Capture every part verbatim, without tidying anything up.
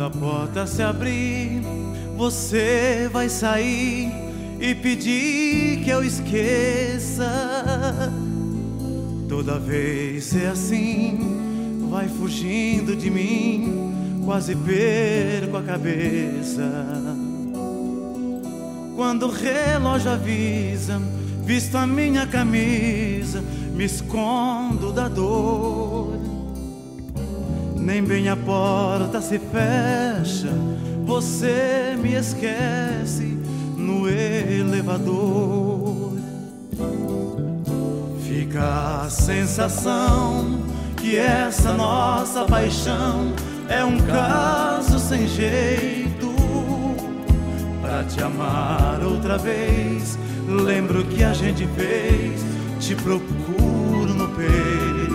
a porta se abrir, você vai sair e pedir que eu esqueça. Toda vez é assim, vai fugindo de mim, quase perco a cabeça. Quando o relógio avisa, visto a minha camisa, me escondo da dor. Nem bem a porta se fecha, você me esquece no elevador. Fica a sensação que essa nossa paixão é um caso sem jeito. Pra te amar outra vez, lembro que a gente fez, te procuro no peito.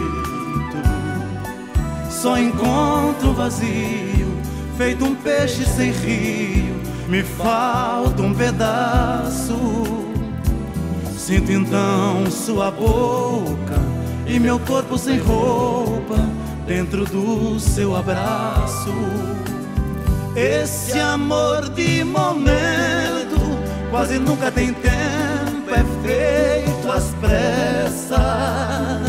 Só encontro vazio, feito um peixe sem rio, me falta um pedaço. Sinto então sua boca e meu corpo sem roupa dentro do seu abraço. Esse amor de momento quase nunca tem tempo, é feito às pressas.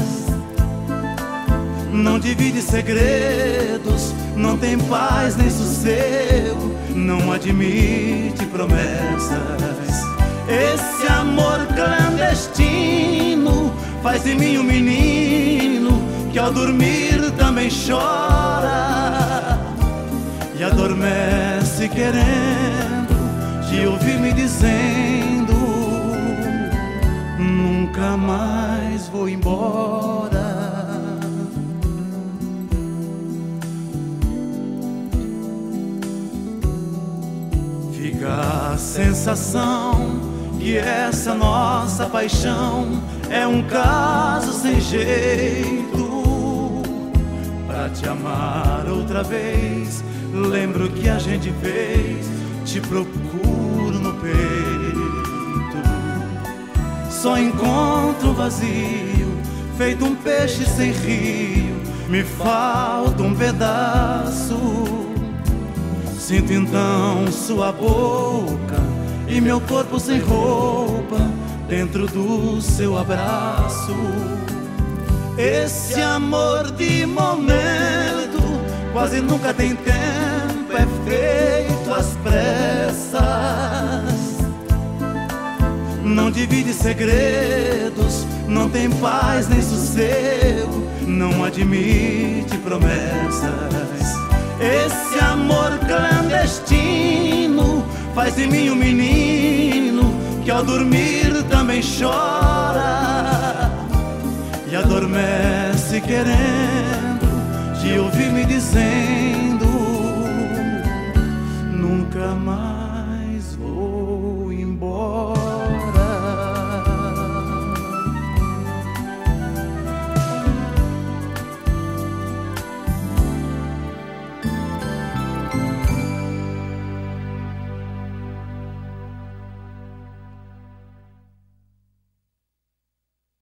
Não divide segredos, não tem paz nem sossego, não admite promessas. Esse amor clandestino faz de mim um menino que ao dormir também chora e adormece querendo te ouvir me dizendo: nunca mais vou embora. Fica a sensação que essa nossa paixão é um caso sem jeito. Pra te amar outra vez, lembro que a gente fez, te procuro no peito. Só encontro vazio, feito um peixe sem rio, me falta um pedaço. Sinto então sua boca e meu corpo sem roupa dentro do seu abraço. Esse amor de momento quase nunca tem tempo, é feito às pressas. Não divide segredos, não tem paz nem sossego, não admite promessas. Esse amor clandestino faz de mim um menino que ao dormir também chora e adormece querendo te ouvir me dizendo: